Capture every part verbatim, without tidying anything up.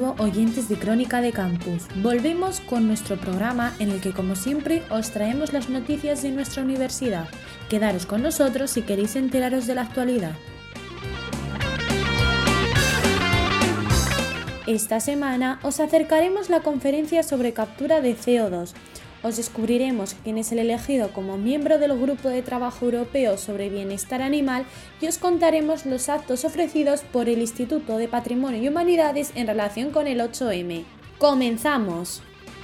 nuevo, oyentes de Crónica de Campus. Volvemos con nuestro programa en el que, como siempre, os traemos las noticias de nuestra universidad. Quedaros con nosotros si queréis enteraros de la actualidad. Esta semana os acercaremos la conferencia sobre captura de C O dos. Os descubriremos quién es el elegido como miembro del Grupo de Trabajo Europeo sobre Bienestar Animal y os contaremos los actos ofrecidos por el Instituto de Patrimonio y Humanidades en relación con el ocho eme. ¡Comenzamos!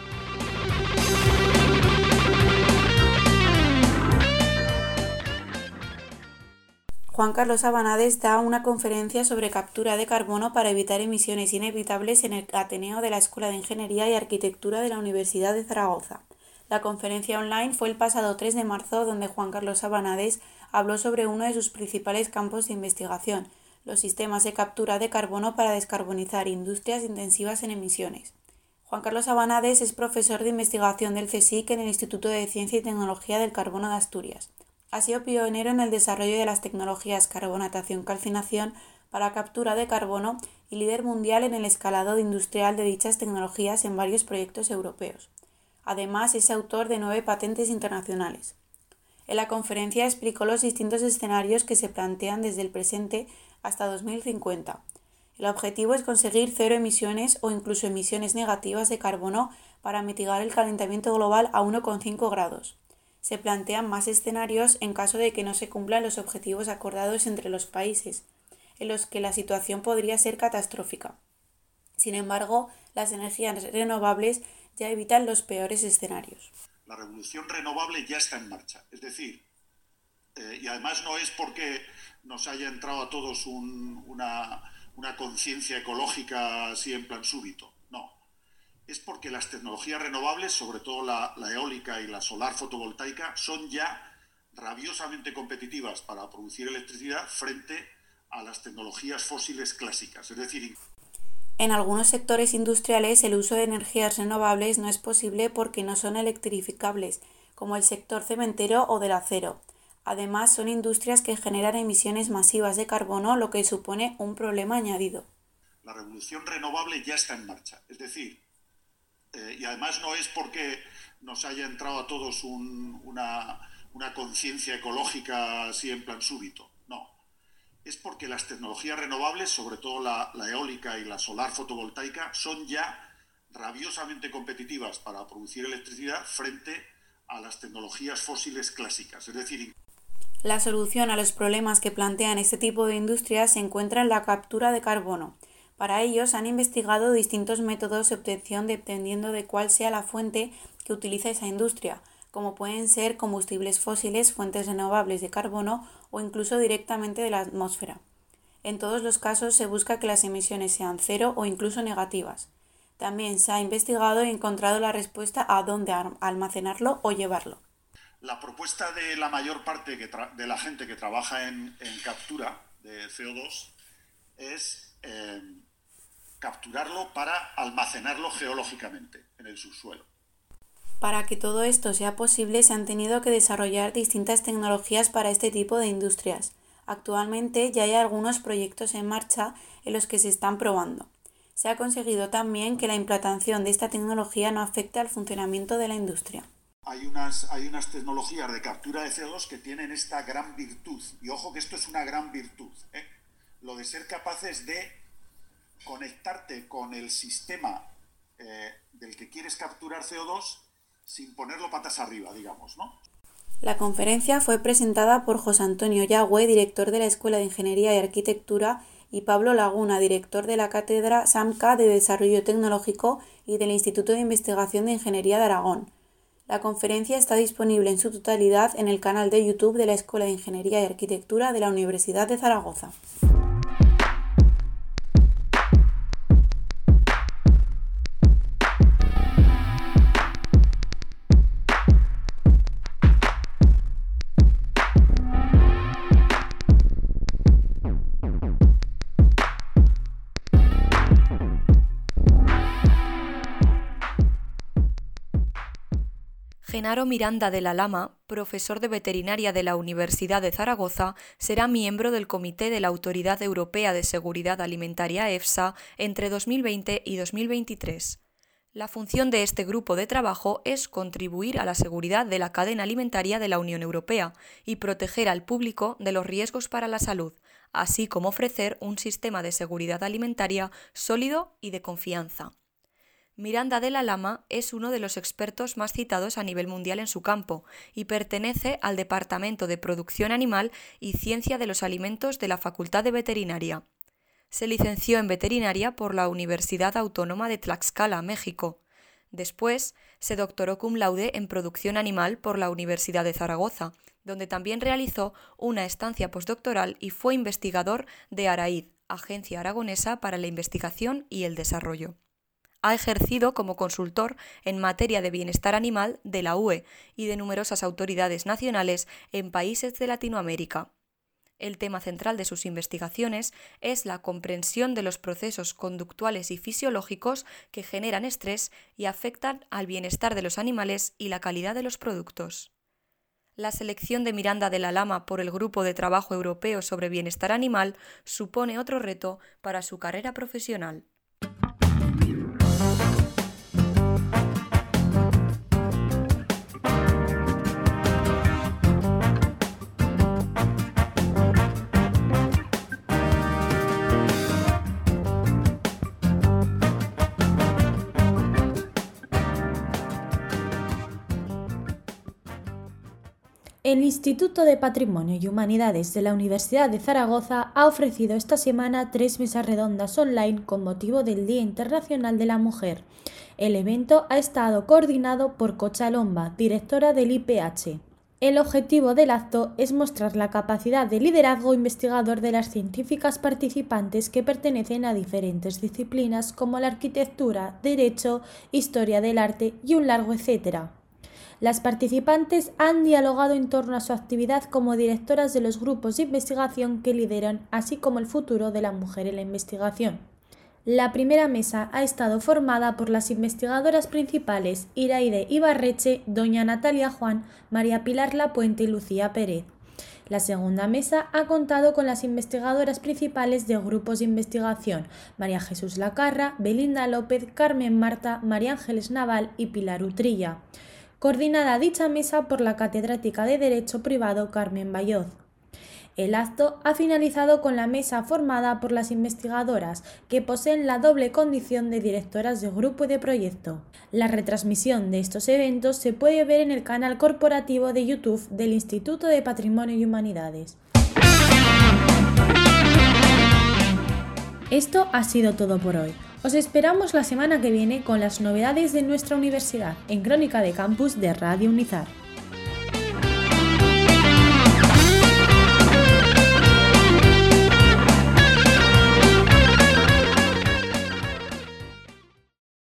Juan Carlos Abanades da una conferencia sobre captura de carbono para evitar emisiones inevitables en el Ateneo de la Escuela de Ingeniería y Arquitectura de la Universidad de Zaragoza. La conferencia online fue el pasado tres de marzo, donde Juan Carlos Abanades habló sobre uno de sus principales campos de investigación, los sistemas de captura de carbono para descarbonizar industrias intensivas en emisiones. Juan Carlos Abanades es profesor de investigación del CSIC en el Instituto de Ciencia y Tecnología del Carbono de Asturias. Ha sido pionero en el desarrollo de las tecnologías carbonatación-calcinación para captura de carbono y líder mundial en el escalado industrial de dichas tecnologías en varios proyectos europeos. Además, es autor de nueve patentes internacionales. En la conferencia explicó los distintos escenarios que se plantean desde el presente hasta dos mil cincuenta. El objetivo es conseguir cero emisiones o incluso emisiones negativas de carbono para mitigar el calentamiento global a uno coma cinco grados. Se plantean más escenarios en caso de que no se cumplan los objetivos acordados entre los países, en los que la situación podría ser catastrófica. Sin embargo, las energías renovables ya evitan los peores escenarios. La revolución renovable ya está en marcha, es decir, eh, y además no es porque nos haya entrado a todos un, una, una conciencia ecológica así en plan súbito, no. Es porque las tecnologías renovables, sobre todo la, la eólica y la solar fotovoltaica, son ya rabiosamente competitivas para producir electricidad frente a las tecnologías fósiles clásicas, es decir, en algunos sectores industriales el uso de energías renovables no es posible porque no son electrificables, como el sector cementero o del acero. Además, son industrias que generan emisiones masivas de carbono, lo que supone un problema añadido. La revolución renovable ya está en marcha, es decir, eh, y además no es porque nos haya entrado a todos un, una, una conciencia ecológica así en plan súbito, no. Es porque las tecnologías renovables, sobre todo la, la eólica y la solar fotovoltaica, son ya rabiosamente competitivas para producir electricidad frente a las tecnologías fósiles clásicas. Es decir, la solución a los problemas que plantean este tipo de industrias se encuentra en la captura de carbono. Para ellos han investigado distintos métodos de obtención dependiendo de cuál sea la fuente que utiliza esa industria, como pueden ser combustibles fósiles, fuentes renovables de carbono o incluso directamente de la atmósfera. En todos los casos se busca que las emisiones sean cero o incluso negativas. También se ha investigado y encontrado la respuesta a dónde almacenarlo o llevarlo. La propuesta de la mayor parte que tra- de la gente que trabaja en, en captura de C O dos es eh, capturarlo para almacenarlo geológicamente en el subsuelo. Para que todo esto sea posible se han tenido que desarrollar distintas tecnologías para este tipo de industrias. Actualmente ya hay algunos proyectos en marcha en los que se están probando. Se ha conseguido también que la implantación de esta tecnología no afecte al funcionamiento de la industria. Hay unas, hay unas tecnologías de captura de C O dos que tienen esta gran virtud, y ojo que esto es una gran virtud, ¿eh? Lo de ser capaces de conectarte con el sistema eh, del que quieres capturar C O dos sin ponerlo patas arriba, digamos, ¿no? La conferencia fue presentada por José Antonio Yagüe, director de la Escuela de Ingeniería y Arquitectura, y Pablo Laguna, director de la Cátedra SAMCA de Desarrollo Tecnológico y del Instituto de Investigación de Ingeniería de Aragón. La conferencia está disponible en su totalidad en el canal de YouTube de la Escuela de Ingeniería y Arquitectura de la Universidad de Zaragoza. Genaro Miranda de la Lama, profesor de veterinaria de la Universidad de Zaragoza, será miembro del Comité de la Autoridad Europea de Seguridad Alimentaria EFSA entre dos mil veinte y dos mil veintitrés. La función de este grupo de trabajo es contribuir a la seguridad de la cadena alimentaria de la Unión Europea y proteger al público de los riesgos para la salud, así como ofrecer un sistema de seguridad alimentaria sólido y de confianza. Miranda de la Lama es uno de los expertos más citados a nivel mundial en su campo y pertenece al Departamento de Producción Animal y Ciencia de los Alimentos de la Facultad de Veterinaria. Se licenció en veterinaria por la Universidad Autónoma de Tlaxcala, México. Después, se doctoró cum laude en Producción Animal por la Universidad de Zaragoza, donde también realizó una estancia postdoctoral y fue investigador de ARAID, Agencia Aragonesa para la Investigación y el Desarrollo. Ha ejercido como consultor en materia de bienestar animal de la U E y de numerosas autoridades nacionales en países de Latinoamérica. El tema central de sus investigaciones es la comprensión de los procesos conductuales y fisiológicos que generan estrés y afectan al bienestar de los animales y la calidad de los productos. La selección de Miranda de la Lama por el Grupo de Trabajo Europeo sobre Bienestar Animal supone otro reto para su carrera profesional. El Instituto de Patrimonio y Humanidades de la Universidad de Zaragoza ha ofrecido esta semana tres mesas redondas online con motivo del Día Internacional de la Mujer. El evento ha estado coordinado por Concha Lomba, directora del I P H. El objetivo del acto es mostrar la capacidad de liderazgo investigador de las científicas participantes que pertenecen a diferentes disciplinas como la arquitectura, derecho, historia del arte y un largo etcétera. Las participantes han dialogado en torno a su actividad como directoras de los grupos de investigación que lideran, así como el futuro de la mujer en la investigación. La primera mesa ha estado formada por las investigadoras principales Iraide Ibarreche, doña Natalia Juan, María Pilar Lapuente y Lucía Pérez. La segunda mesa ha contado con las investigadoras principales de grupos de investigación María Jesús Lacarra, Belinda López, Carmen Marta, María Ángeles Naval y Pilar Utrilla. Coordinada dicha mesa por la catedrática de Derecho Privado Carmen Bayoz. El acto ha finalizado con la mesa formada por las investigadoras que poseen la doble condición de directoras de grupo y de proyecto. La retransmisión de estos eventos se puede ver en el canal corporativo de YouTube del Instituto de Patrimonio y Humanidades. Esto ha sido todo por hoy. Os esperamos la semana que viene con las novedades de nuestra universidad en Crónica de Campus de Radio Unizar.